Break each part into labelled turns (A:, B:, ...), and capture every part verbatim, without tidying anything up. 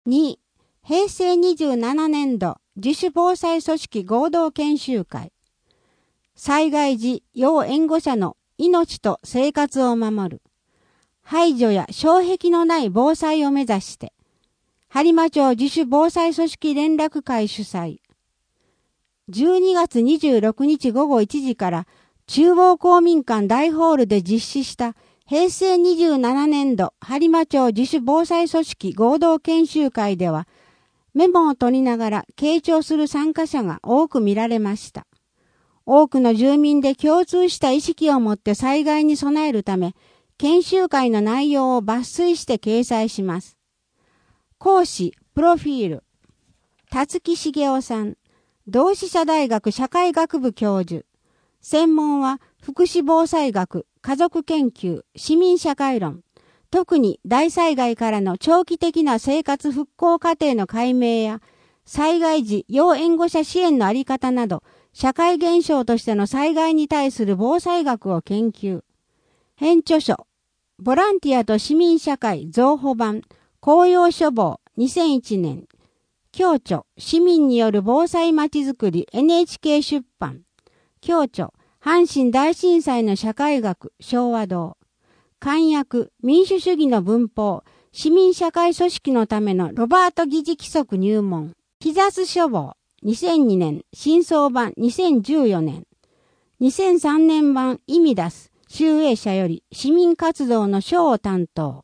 A: に、へいせいにじゅうななねんど自主防災組織合同研修会。災害時要援護者の命と生活を守る。排除や障壁のない防災を目指して、播磨町自主防災組織連絡会主催。じゅうにがつにじゅうろくにちごごいちじから中央公民館大ホールで実施したへいせいにじゅうななねんど播磨町自主防災組織合同研修会では、メモを取りながら傾聴する参加者が多く見られました。多くの住民で共通した意識を持って災害に備えるため、研修会の内容を抜粋して掲載します。講師、プロフィール。辰木茂雄さん、同志社大学社会学部教授。専門は福祉防災学、家族研究、市民社会論。特に大災害からの長期的な生活復興過程の解明や、災害時要援護者支援のあり方など、社会現象としての災害に対する防災学を研究。編著書、ボランティアと市民社会増補版、公用書房にせんいちねん。共著、市民による防災まちづくり エヌエイチケー 出版。共著、阪神大震災の社会学昭和堂。簡約、民主主義の文法、市民社会組織のためのロバート議事規則入門。木雑書房、にせんにねん、新装版にせんじゅうよねん。にせんさんねん版意味出す、集英社より市民活動の書を担当。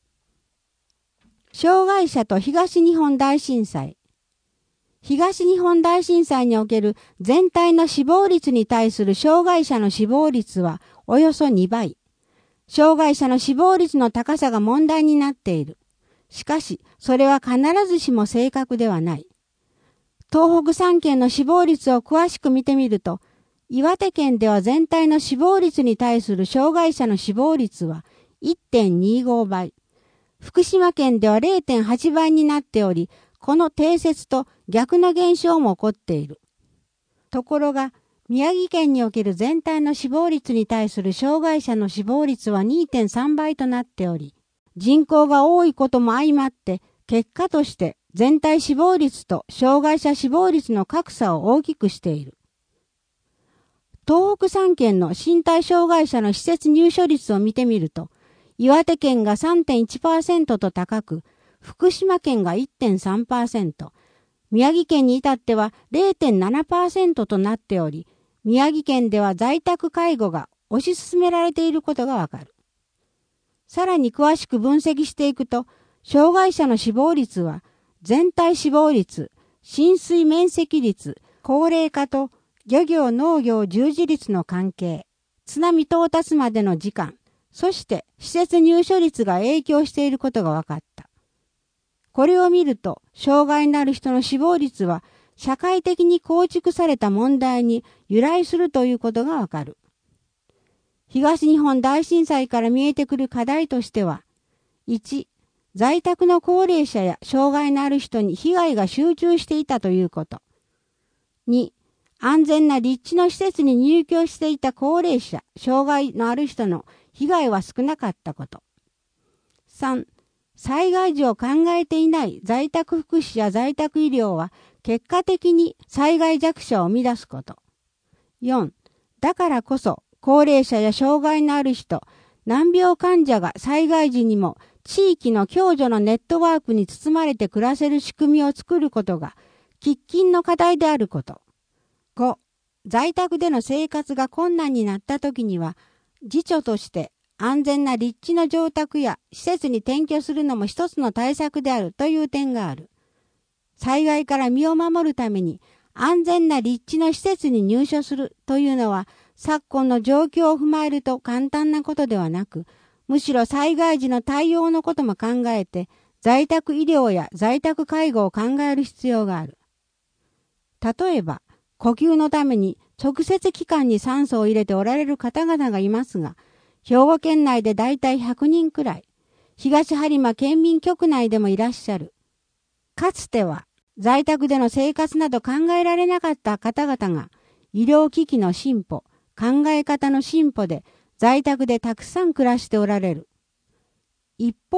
A: 障害者と東日本大震災。東日本大震災における全体の死亡率に対する障害者の死亡率はおよそにばい。障害者の死亡率の高さが問題になっている。しかし、それは必ずしも正確ではない。東北さんけんの死亡率を詳しく見てみると、岩手県では全体の死亡率に対する障害者の死亡率は いってんにごばい。福島県では れいてんはちばいになっており、この定説と逆の現象も起こっている。ところが、宮城県における全体の死亡率に対する障害者の死亡率は にてんさんばいとなっており、人口が多いことも相まって、結果として全体死亡率と障害者死亡率の格差を大きくしている。東北さんけんの身体障害者の施設入所率を見てみると、岩手県が さんてんいちパーセント と高く、福島県が いってんさんパーセント、宮城県に至っては れいてんななパーセント となっており、宮城県では在宅介護が推し進められていることがわかる。さらに詳しく分析していくと、障害者の死亡率は、全体死亡率、浸水面積率、高齢化と漁業農業従事率の関係、津波到達までの時間、そして施設入所率が影響していることが分かった。これを見ると、障害のある人の死亡率は、社会的に構築された問題に由来するということがわかる。東日本大震災から見えてくる課題としては、いち、在宅の高齢者や障害のある人に被害が集中していたということ。に、安全な立地の施設に入居していた高齢者、障害のある人の被害は少なかったこと。さん、災害時を考えていない在宅福祉や在宅医療は結果的に災害弱者を生み出すこと。よん、だからこそ高齢者や障害のある人、難病患者が災害時にも地域の共助のネットワークに包まれて暮らせる仕組みを作ることが喫緊の課題であること。ご、在宅での生活が困難になった時には自助として安全な立地の住宅や施設に転居するのも一つの対策であるという点がある。災害から身を守るために安全な立地の施設に入所するというのは昨今の状況を踏まえると簡単なことではなく、むしろ災害時の対応のことも考えて在宅医療や在宅介護を考える必要がある。例えば、呼吸のために直接気管に酸素を入れておられる方々がいますが、兵庫県内でだいたいひゃくにんくらい、東播磨県民局内でもいらっしゃる。かつては在宅での生活など考えられなかった方々が、医療機器の進歩、考え方の進歩で在宅でたくさん暮らしておられる。一方、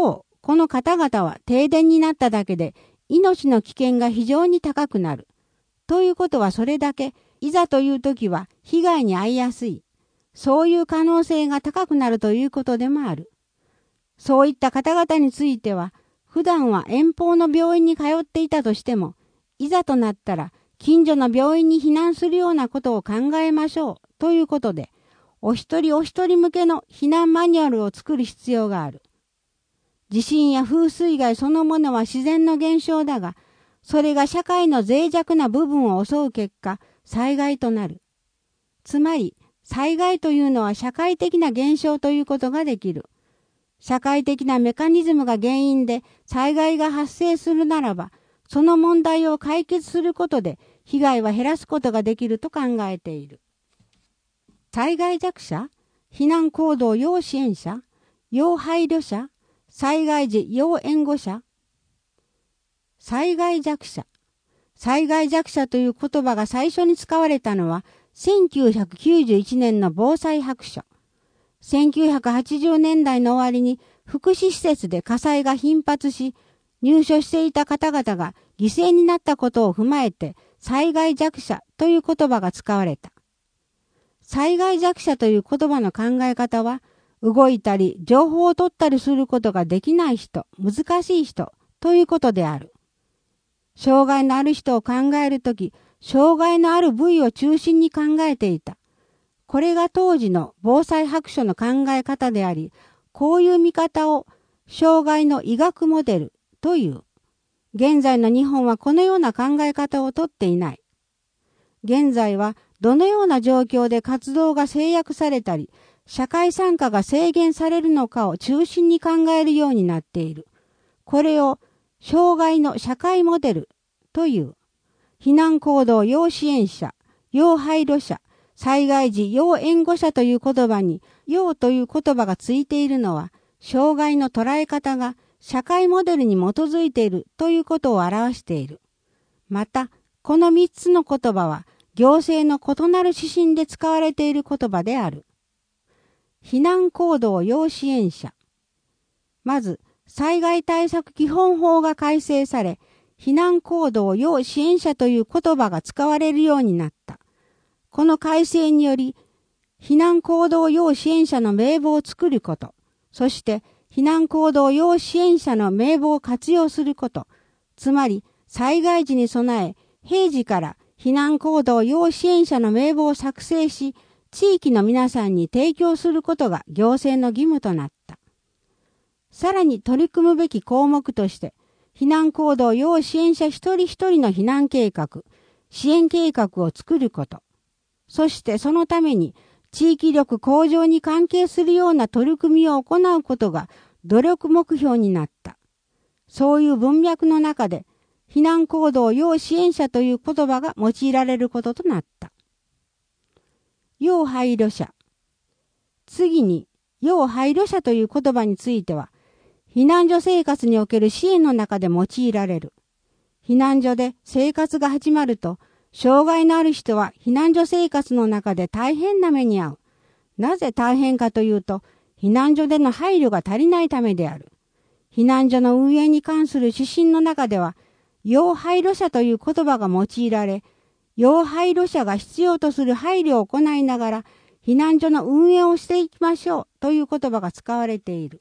A: この方々は停電になっただけで命の危険が非常に高くなる。ということはそれだけ、いざという時は被害に遭いやすい。そういう可能性が高くなるということでもある。そういった方々については、普段は遠方の病院に通っていたとしても、いざとなったら近所の病院に避難するようなことを考えましょうということで、お一人お一人向けの避難マニュアルを作る必要がある。地震や風水害そのものは自然の現象だが、それが社会の脆弱な部分を襲う結果、災害となる。つまり、災害というのは社会的な現象ということができる。社会的なメカニズムが原因で災害が発生するならば、その問題を解決することで被害は減らすことができると考えている。災害弱者、避難行動要支援者、要配慮者、災害時要援護者、災害弱者。災害弱者という言葉が最初に使われたのはせんきゅうひゃくきゅうじゅういちねんの防災白書。せんきゅうひゃくはちじゅうねんだいの終わりに福祉施設で火災が頻発し、入所していた方々が犠牲になったことを踏まえて災害弱者という言葉が使われた。災害弱者という言葉の考え方は、動いたり情報を取ったりすることができない人、難しい人ということである。障害のある人を考えるとき、障害のある部位を中心に考えていた。これが当時の防災白書の考え方であり、こういう見方を障害の医学モデルという。現在の日本はこのような考え方をとっていない。現在はどのような状況で活動が制約されたり、社会参加が制限されるのかを中心に考えるようになっている。これを障害の社会モデルという。避難行動要支援者、要配慮者、災害時要援護者という言葉に、要という言葉がついているのは、障害の捉え方が社会モデルに基づいているということを表している。また、この三つの言葉は、行政の異なる指針で使われている言葉である。避難行動要支援者。まず、災害対策基本法が改正され、避難行動要支援者という言葉が使われるようになった。この改正により、避難行動要支援者の名簿を作ること、そして避難行動要支援者の名簿を活用すること、つまり災害時に備え、平時から避難行動要支援者の名簿を作成し、地域の皆さんに提供することが行政の義務となった。さらに取り組むべき項目として、避難行動要支援者一人一人の避難計画、支援計画を作ること、そしてそのために地域力向上に関係するような取り組みを行うことが努力目標になった。そういう文脈の中で、避難行動要支援者という言葉が用いられることとなった。要配慮者。次に、要配慮者という言葉については、避難所生活における支援の中で用いられる。避難所で生活が始まると、障害のある人は避難所生活の中で大変な目に遭う。なぜ大変かというと、避難所での配慮が足りないためである。避難所の運営に関する指針の中では、要配慮者という言葉が用いられ、要配慮者が必要とする配慮を行いながら、避難所の運営をしていきましょうという言葉が使われている。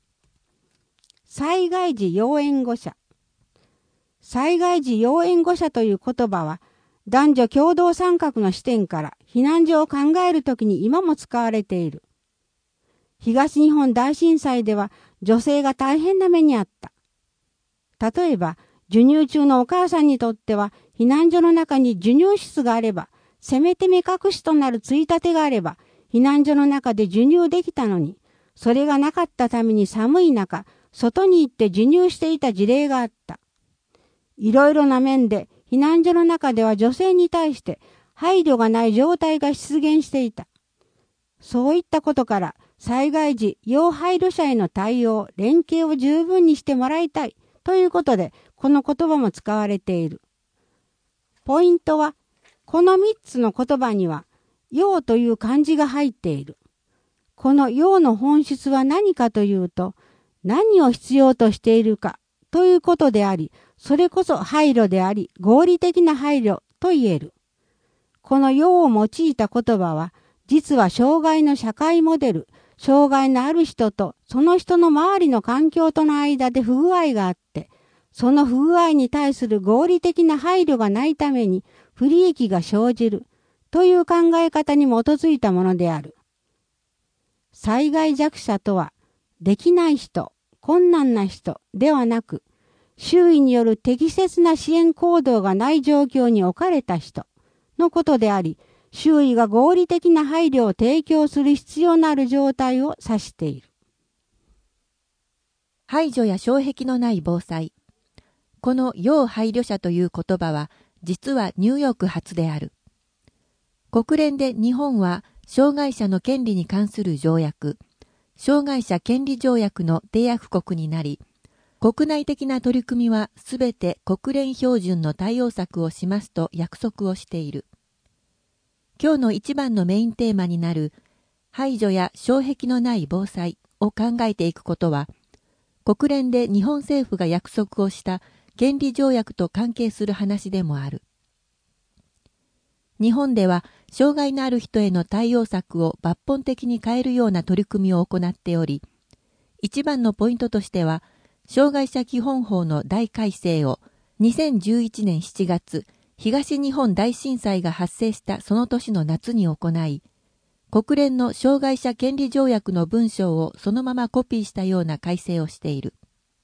A: 災害時要援護者。災害時要援護者という言葉は、男女共同参画の視点から避難所を考えるときに今も使われている。東日本大震災では女性が大変な目にあった。例えば、授乳中のお母さんにとっては、避難所の中に授乳室があれば、せめて目隠しとなるついたてがあれば、避難所の中で授乳できたのに、それがなかったために寒い中、外に行って授乳していた事例があった。いろいろな面で、避難所の中では女性に対して配慮がない状態が出現していた。そういったことから、災害時、要配慮者への対応、連携を十分にしてもらいたいということで、この言葉も使われている。ポイントは、この三つの言葉には、要という漢字が入っている。この要の本質は何かというと、 何を必要としているかということであり、それこそ配慮であり、合理的な配慮と言える。この用を用いた言葉は、実は障害の社会モデル、障害のある人とその人の周りの環境との間で不具合があって、その不具合に対する合理的な配慮がないために不利益が生じるという考え方に基づいたものである。災害弱者とは、できない人、困難な人ではなく、周囲による適切な支援行動がない状況に置かれた人のことであり、周囲が合理的な配慮を提供する必要のある状態を指している。
B: 排除や障壁のない防災。この要配慮者という言葉は、実はニューヨーク発である。国連で日本は、障害者の権利に関する条約、障害者権利条約の締約国になり、国内的な取り組みはすべて国連標準の対応策をしますと約束をしている。今日の一番のメインテーマになる排除や障壁のない防災を考えていくことは、国連で日本政府が約束をした権利条約と関係する話でもある。日本では障害のある人への対応策を抜本的に変えるような取り組みを行っており、一番のポイントとしては、障害者基本法の大改正をにせんじゅういちねんしちがつ、東日本大震災が発生したその年の夏に行い、国連の障害者権利条約の文章をそのままコピーしたような改正をしている。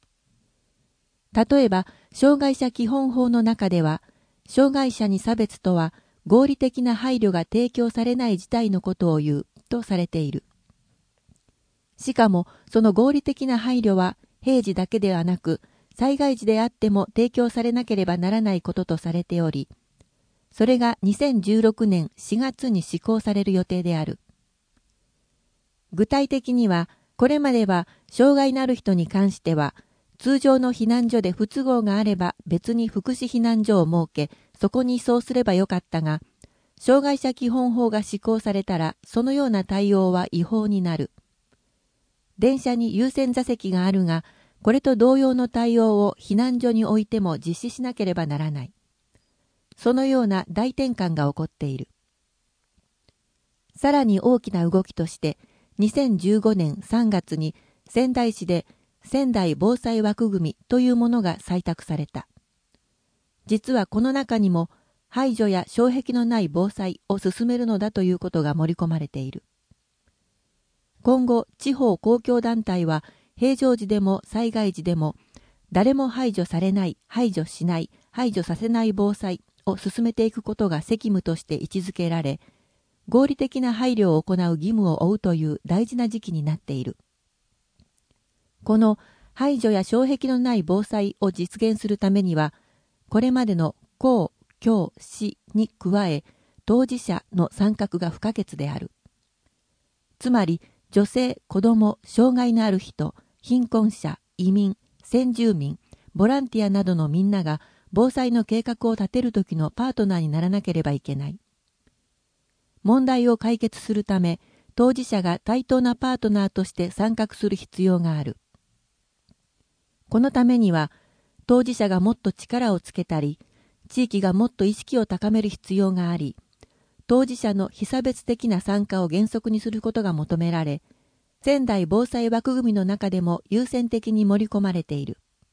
B: 例えば、障害者基本法の中では、障害者に差別とは合理的な配慮が提供されない事態のことを言うとされている。しかも、その合理的な配慮は平時だけではなく、災害時であっても提供されなければならないこととされており、それがにせんじゅうろくねんしがつに施行される予定である。具体的には、これまでは障害のある人に関しては、通常の避難所で不都合があれば別に福祉避難所を設け、そこに移送すればよかったが、障害者基本法が施行されたら、そのような対応は違法になる。電車に優先座席があるが、これと同様の対応を避難所においても実施しなければならない。そのような大転換が起こっている。さらに大きな動きとして、にせんじゅうごねんさんがつに仙台市で仙台防災枠組みというものが採択された。実はこの中にも排除や障壁のない防災を進めるのだということが盛り込まれている。今後、地方公共団体は平常時でも災害時でも誰も排除されない、排除しない、排除させない防災を進めていくことが責務として位置づけられ、合理的な配慮を行う義務を負うという大事な時期になっている。この排除や障壁のない防災を実現するためには、これまでの公、共、私に加え、当事者の参画が不可欠である。つまり、女性、子供、障害のある人、貧困者、移民、先住民、ボランティアなどのみんなが防災の計画を立てるときのパートナーにならなければいけない。問題を解決するため、当事者が対等なパートナーとして参画する必要がある。このためには、当事者がもっと力をつけたり、地域がもっと意識を高める必要があり、当事者の被差別的な参加を原則にすることが求められ、仙台防災枠組みの中でも優先的に盛り込まれている。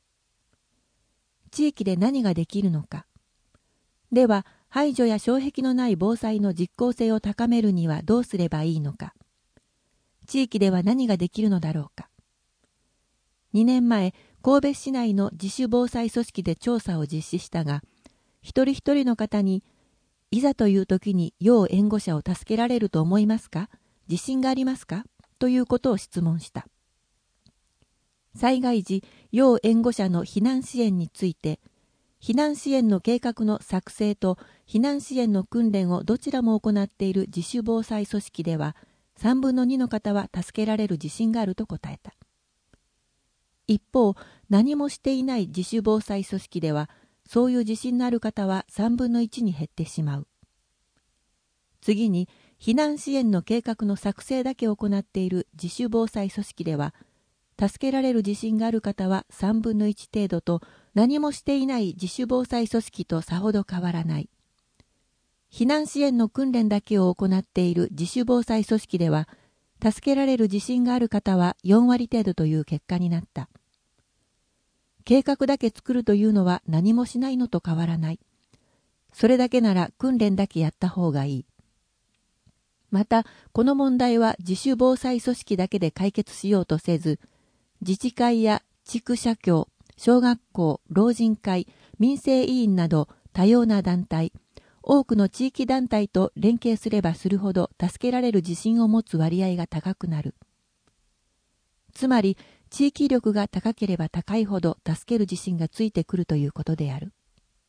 B: 地域で何ができるのか。では、排除や障壁のない防災の実効性を高めるにはどうすればいいのか。地域では何ができるのだろうか。にねんまえ、神戸市内の自主防災組織で調査を実施したが、一人一人の方に、いざという時に要援護者を助けられると思いますか？自信がありますか？ということを質問した。災害時、要援護者の避難支援について、避難支援の計画の作成と避難支援の訓練をどちらも行っている自主防災組織では、さんぶんのにの方は助けられる自信があると答えた。一方、何もしていない自主防災組織では、そういう自信のある方はさんぶんのいちに減ってしまう。次に、避難支援の計画の作成だけを行っている自主防災組織では、 助けられる自信がある方はさんぶんのいち程度と、何もしていない自主防災組織とさほど変わらない。避難支援の訓練だけを行っている自主防災組織では、助けられる自信がある方はよんわり程度という結果になった。計画だけ作るというのは何もしないのと変わらない。それだけなら訓練だけやった方がいい。また、この問題は自主防災組織だけで解決しようとせず、自治会や地区社協、小学校、老人会、民生委員など多様な団体、多くの地域団体と連携すればするほど助けられる自信を持つ割合が高くなる。つまり、地域力が高ければ高いほど助ける自信がついてくるということである。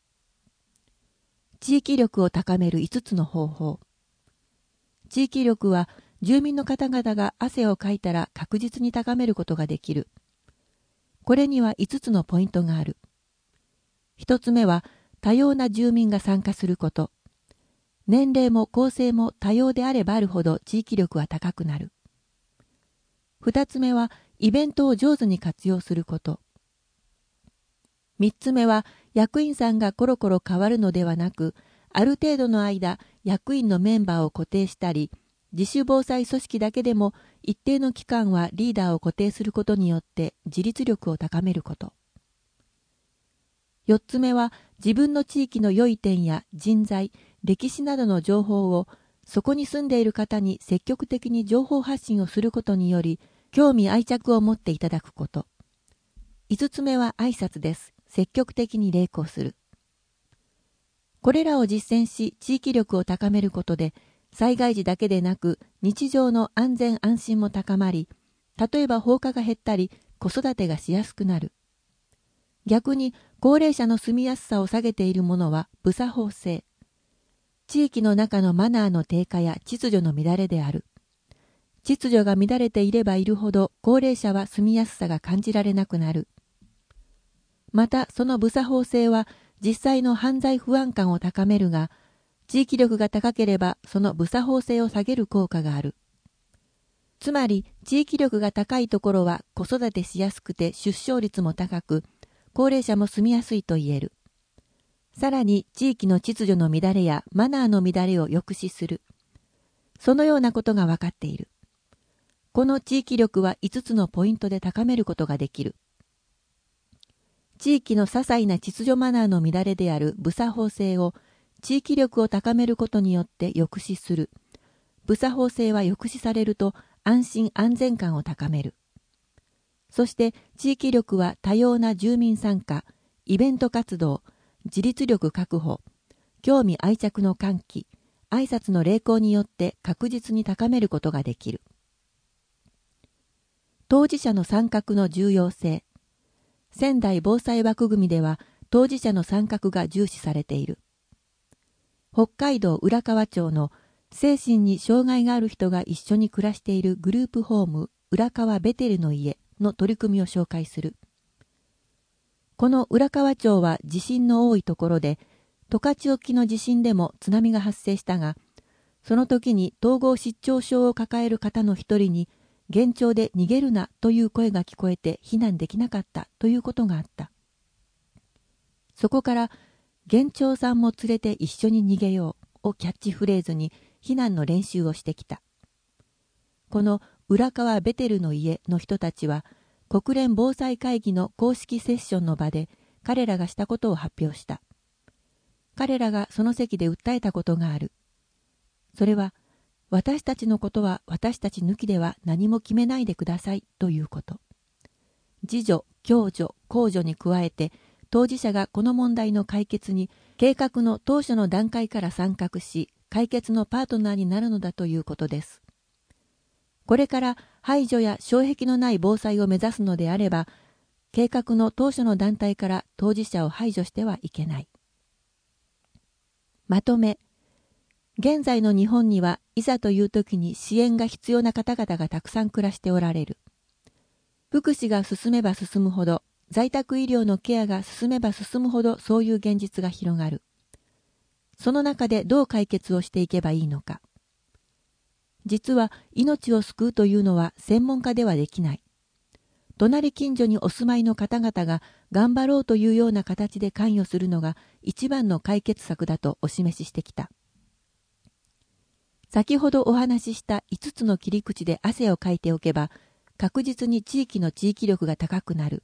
B: 地域力を高めるいつつの方法。地域力は住民の方々が汗をかいたら確実に高めることができる。これにはいつつのポイントがある。一つ目は多様な住民が参加すること。年齢も構成も多様であればあるほど地域力は高くなる。二つ目はイベントを上手に活用すること。三つ目は役員さんがコロコロ変わるのではなく、ある程度の間役員のメンバーを固定したり、自主防災組織だけでも一定の期間はリーダーを固定することによって自立力を高めること。四つ目は自分の地域の良い点や人材、歴史などの情報をそこに住んでいる方に積極的に情報発信をすることにより興味愛着を持っていただくこと。五つ目は挨拶です。積極的に励行する。これらを実践し地域力を高めることで災害時だけでなく日常の安全安心も高まり、例えば放火が減ったり子育てがしやすくなる。逆に高齢者の住みやすさを下げているものは無作法性。地域の中のマナーの低下や秩序の乱れである。秩序が乱れていればいるほど高齢者は住みやすさが感じられなくなる。またその無作法性は実際の犯罪不安感を高めるが、地域力が高ければその無作法性を下げる効果がある。つまり地域力が高いところは子育てしやすくて出生率も高く、高齢者も住みやすいと言える。さらに地域の秩序の乱れやマナーの乱れを抑止する。そのようなことが分かっている。この地域力はいつつのポイントで高めることができる。地域の些細な秩序マナーの乱れである無作法性を地域力を高めることによって抑止する。無作法性は抑止されると安心安全感を高める。そして地域力は多様な住民参加、イベント活動、自立力確保、興味愛着の喚起、挨拶の励行によって確実に高めることができる。当事者の参画の重要性。仙台防災枠組みでは当事者の参画が重視されている。北海道浦河町の精神に障害がある人が一緒に暮らしているグループホーム浦河ベテルの家の取り組みを紹介する。この浦河町は地震の多いところで、十勝沖の地震でも津波が発生したが、その時に統合失調症を抱える方の一人に、幻聴で逃げるなという声が聞こえて避難できなかったということがあった。そこから幻聴さんも連れて一緒に逃げようをキャッチフレーズに避難の練習をしてきた。この浦河ベテルの家の人たちは国連防災会議の公式セッションの場で彼らがしたことを発表した。彼らがその席で訴えたことがある。それは私たちのことは私たち抜きでは何も決めないでくださいということ。自助、共助、公助に加えて当事者がこの問題の解決に計画の当初の段階から参画し解決のパートナーになるのだということです。これから排除や障壁のない防災を目指すのであれば、計画の当初の団体から当事者を排除してはいけない。まとめ。現在の日本にはいざという時に支援が必要な方々がたくさん暮らしておられる。福祉が進めば進むほど、在宅医療のケアが進めば進むほどそういう現実が広がる。その中でどう解決をしていけばいいのか。実は命を救うというのは専門家ではできない。 隣近所にお住まいの方々が頑張ろうというような形で関与するのが一番の解決策だとお示ししてきた。先ほどお話ししたいつつの切り口で汗をかいておけば、確実に地域の地域力が高くなる。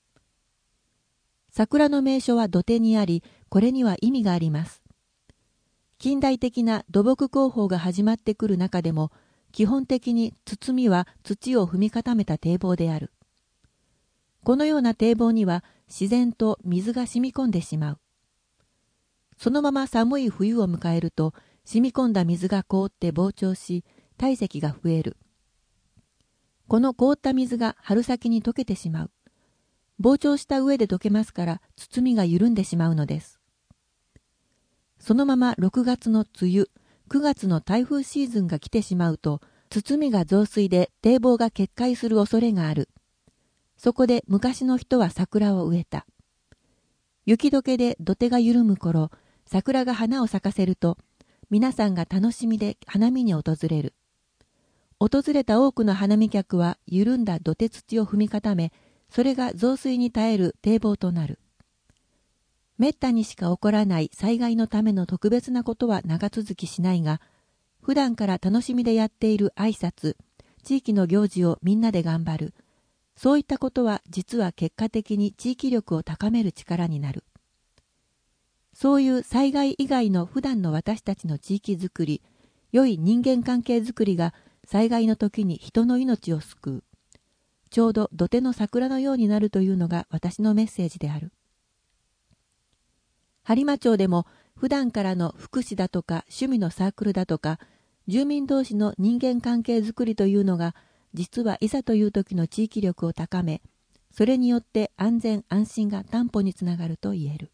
B: 桜の名所は土手にあり、これには意味があります。近代的な土木工法が始まってくる中でも、基本的に包みは土を踏み固めた堤防である。このような堤防には自然と水が染み込んでしまう。そのまま寒い冬を迎えると、染み込んだ水が凍って膨張し、体積が増える。この凍った水が春先に溶けてしまう。膨張した上で溶けますから、包みが緩んでしまうのです。そのままろくがつの梅雨、くがつの台風シーズンが来てしまうと、包みが増水で堤防が決壊する恐れがある。そこで昔の人は桜を植えた。雪解けで土手が緩む頃、桜が花を咲かせると、皆さんが楽しみで花見に訪れる。訪れた多くの花見客は緩んだ土手土を踏み固め、それが増水に耐える堤防となる。めったにしか起こらない災害のための特別なことは長続きしないが、普段から楽しみでやっている挨拶、地域の行事をみんなで頑張る。そういったことは実は結果的に地域力を高める力になる。そういう災害以外の普段の私たちの地域づくり、良い人間関係づくりが災害の時に人の命を救う。ちょうど土手の桜のようになるというのが私のメッセージである。播磨町でも普段からの福祉だとか趣味のサークルだとか住民同士の人間関係づくりというのが実はいざという時の地域力を高め、それによって安全安心が担保につながると言える。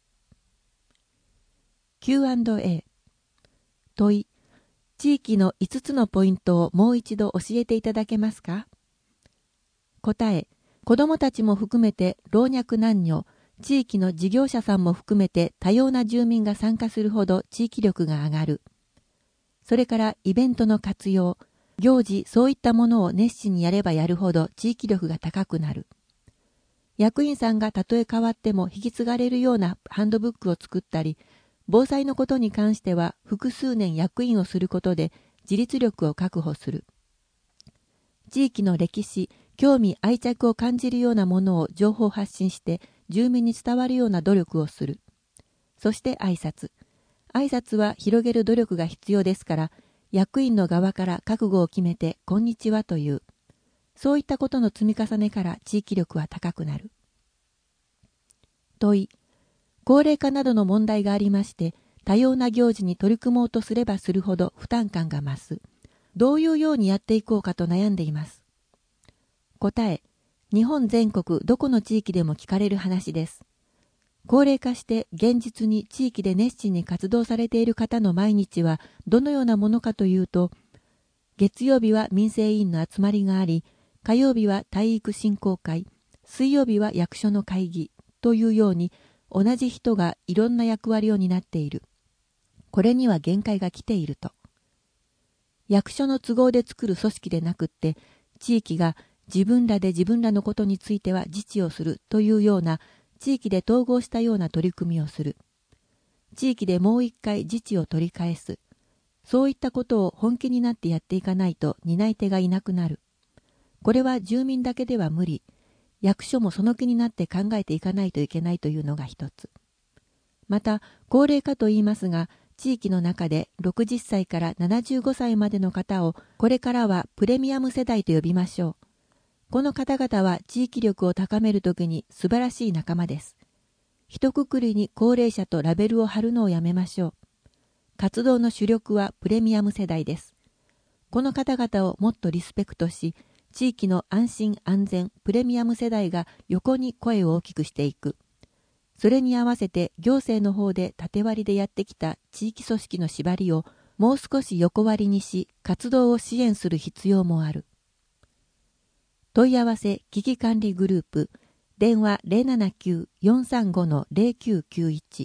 B: キューアンドエー 問い、地域のいつつのポイントをもう一度教えていただけますか？答え、子どもたちも含めて老若男女、地域の事業者さんも含めて多様な住民が参加するほど地域力が上がる。それからイベントの活用、行事、そういったものを熱心にやればやるほど地域力が高くなる。役員さんがたとえ変わっても引き継がれるようなハンドブックを作ったり、防災のことに関しては複数年役員をすることで自立力を確保する。地域の歴史、興味、愛着を感じるようなものを情報発信して住民に伝わるような努力をする。そして挨拶。挨拶は広げる努力が必要ですから、役員の側から覚悟を決めてこんにちはという。そういったことの積み重ねから地域力は高くなる。問い。高齢化などの問題がありまして、多様な行事に取り組もうとすればするほど負担感が増す。どういうようにやっていこうかと悩んでいます。答え、日本全国どこの地域でも聞かれる話です。高齢化して現実に地域で熱心に活動されている方の毎日はどのようなものかというと、月曜日は民生委員の集まりがあり、火曜日は体育振興会、水曜日は役所の会議というように同じ人がいろんな役割を担っている。これには限界が来ていると。役所の都合で作る組織でなくって、地域が自分らで自分らのことについては自治をするというような地域で統合したような取り組みをする。地域でもう一回自治を取り返す。そういったことを本気になってやっていかないと担い手がいなくなる。これは住民だけでは無理。役所もその気になって考えていかないといけないというのが一つ。また、高齢化と言いますが、地域の中でろくじゅっさいからななじゅうごさいまでの方をこれからはプレミアム世代と呼びましょう。この方々は地域力を高めるときに素晴らしい仲間です。一括りに高齢者とラベルを貼るのをやめましょう。活動の主力はプレミアム世代です。この方々をもっとリスペクトし、地域の安心安全プレミアム世代が横に声を大きくしていく。それに合わせて行政の方で縦割りでやってきた地域組織の縛りをもう少し横割りにし、活動を支援する必要もある。問い合わせ危機管理グループ電話 ゼロななきゅう よんさんご ゼロきゅうきゅういち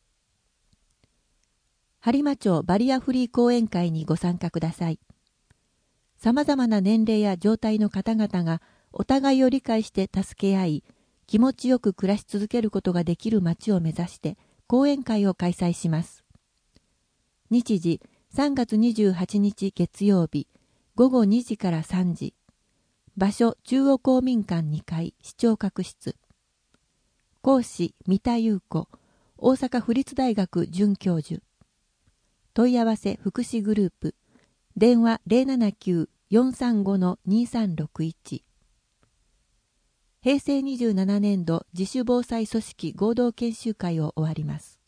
B: 播磨町バリアフリー講演会にご参加ください。さまざまな年齢や状態の方々がお互いを理解して助け合い、気持ちよく暮らし続けることができる街を目指して講演会を開催します。日時さんがつにじゅうはちにち月曜日ごごにじからさんじ。場所中央公民館にかい視聴覚室。講師三田優子、大阪府立大学准教授。問い合わせ福祉グループ。電話 ゼロななきゅう よんさんご にさんろくいち。へいせいにじゅうななねんど自主防災組織合同研修会を終わります。